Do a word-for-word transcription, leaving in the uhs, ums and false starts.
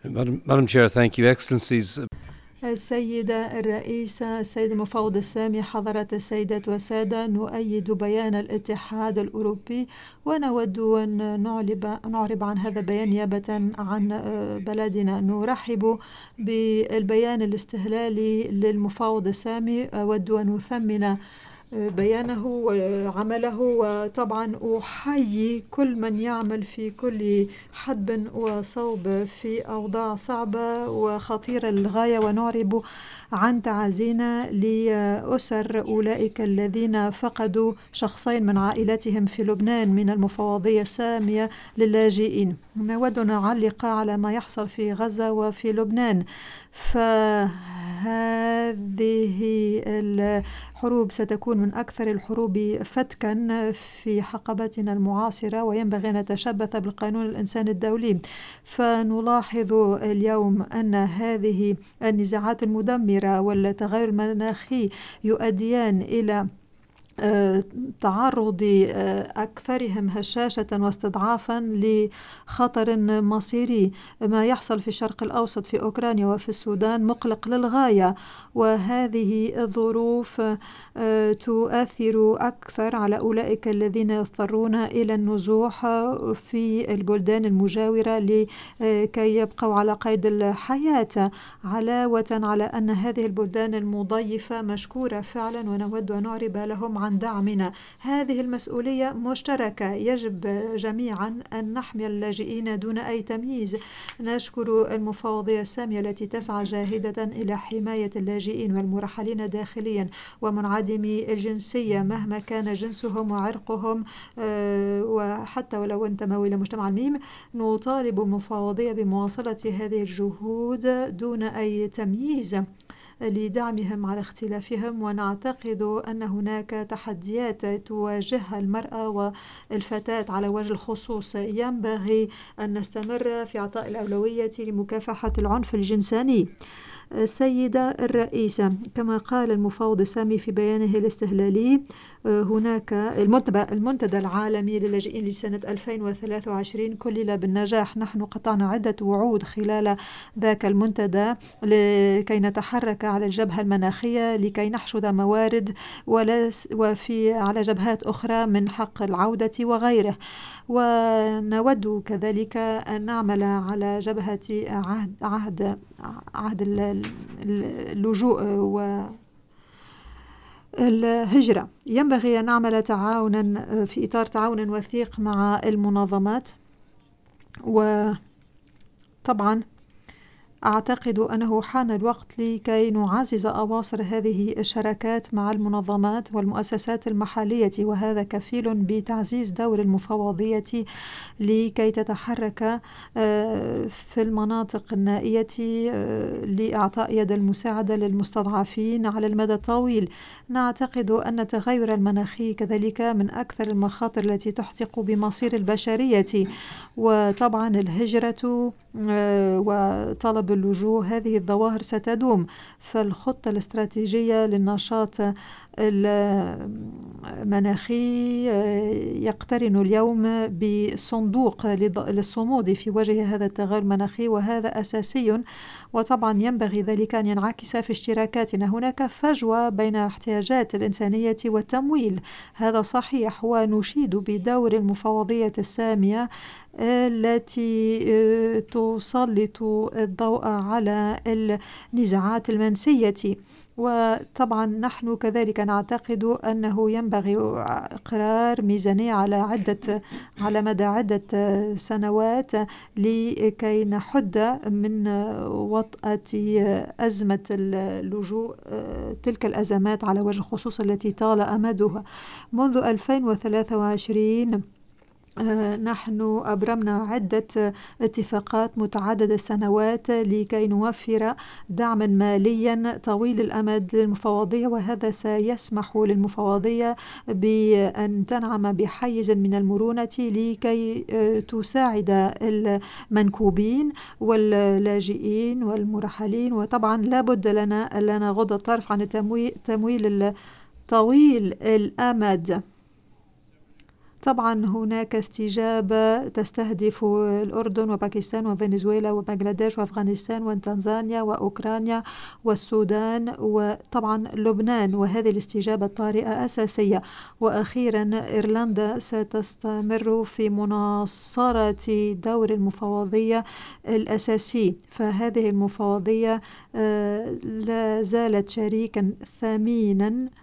Madam, Madam Chair, thank you. Excellencies. السيدة الرئيسة، السيد المفوض السامي، حضرات السيدات والسادة، نؤيد بيان الاتحاد الأوروبي ونود أن نعرب, نعرب عن هذا البيان نيابة عن بلدنا. نرحب بالبيان الاستهلالي للمفوض السامي، أود أن أثمن بيانه وعمله، وطبعا أحيي كل من يعمل في كل حدب وصوب في أوضاع صعبة وخطيرة للغاية، ونعرب عن تعازينا لأسر أولئك الذين فقدوا شخصين من عائلتهم في لبنان من المفوضية السامية للاجئين. نود أن نعلق على ما يحصل في غزة وفي لبنان، فهذه الحروب ستكون من أكثر الحروب فتكا في حقبتنا المعاصرة، وينبغي أن نتشبث بالقانون الإنساني الدولي. فنلاحظ اليوم أن هذه النزاعات المدمرة والتغير المناخي يؤديان إلى تعرض أكثرهم هشاشة واستضعافا لخطر مصيري. ما يحصل في الشرق الأوسط في أوكرانيا وفي السودان مقلق للغاية، وهذه الظروف تؤثر أكثر على أولئك الذين يضطرون إلى النزوح في البلدان المجاورة لكي يبقوا على قيد الحياة، علاوة على أن هذه البلدان المضيفة مشكورة فعلا، ونود أن نعرب لهم عن دعمنا. هذه المسؤولية مشتركة، يجب جميعا أن نحمي اللاجئين دون أي تمييز. نشكر المفوضية السامية التي تسعى جاهدة إلى حماية اللاجئين والمرحلين داخليا ومنعدمي الجنسية مهما كان جنسهم وعرقهم، وحتى ولو انتموا إلى مجتمع الميم. نطالب المفوضية بمواصلة هذه الجهود دون أي تمييز لدعمهم على اختلافهم، ونعتقد أن هناك تحديات تواجهها المرأة والفتاة على وجه الخصوص. ينبغي أن نستمر في إعطاء الأولوية لمكافحة العنف الجنساني. السيدة الرئيسة، كما قال المفوض السامي في بيانه الاستهلالي، هناك المنتدى العالمي للاجئين لسنة ألفين وثلاثة وعشرين كلل بالنجاح. نحن قطعنا عدة وعود خلال ذاك المنتدى لكي نتحرك على الجبهة المناخية، لكي نحشد موارد، وفي على جبهات أخرى من حق العودة وغيره. ونود كذلك أن نعمل على جبهة عهد, عهد, عهد اللجوء والهجرة. ينبغي أن نعمل تعاونا في إطار تعاون وثيق مع المنظمات، وطبعا أعتقد أنه حان الوقت لكي نعزز أواصر هذه الشراكات مع المنظمات والمؤسسات المحلية، وهذا كفيل بتعزيز دور المفوضية لكي تتحرك في المناطق النائية لإعطاء يد المساعدة للمستضعفين على المدى الطويل. نعتقد أن التغير المناخي كذلك من أكثر المخاطر التي تحتق بمصير البشرية، وطبعا الهجرة وطلب اللجوء هذه الظواهر ستدوم. فالخطة الاستراتيجية للنشاط المناخي يقترن اليوم بصندوق للصمود في وجه هذا التغير المناخي، وهذا أساسي. وطبعا ينبغي ذلك أن ينعكس في اشتراكاتنا. هناك فجوة بين الاحتياجات الإنسانية والتمويل، هذا صحيح، ونشيد بدور المفوضية السامية التي تسلط الضوء على النزاعات المنسية. وطبعا نحن كذلك نعتقد أنه ينبغي إقرار ميزانية على عدة على مدى عدة سنوات لكي نحد من وطأة أزمة اللجوء، تلك الأزمات على وجه الخصوص التي طال أمدها. منذ ألفين وثلاثة وعشرين نحن أبرمنا عدة اتفاقات متعددة السنوات لكي نوفر دعما ماليا طويل الأمد للمفوضية، وهذا سيسمح للمفوضية بأن تنعم بحيز من المرونة لكي تساعد المنكوبين واللاجئين والمرحلين. وطبعا لا بد لنا ألا نغض الطرف عن التمويل طويل الأمد طبعا هناك استجابة تستهدف الأردن وباكستان وفنزويلا وبنغلاديش وأفغانستان وتنزانيا وأوكرانيا والسودان وطبعا لبنان، وهذه الاستجابة الطارئة أساسية. وأخيرا إيرلندا ستستمر في مناصرة دور المفوضية الأساسي، فهذه المفوضية لا زالت شريكا ثمينا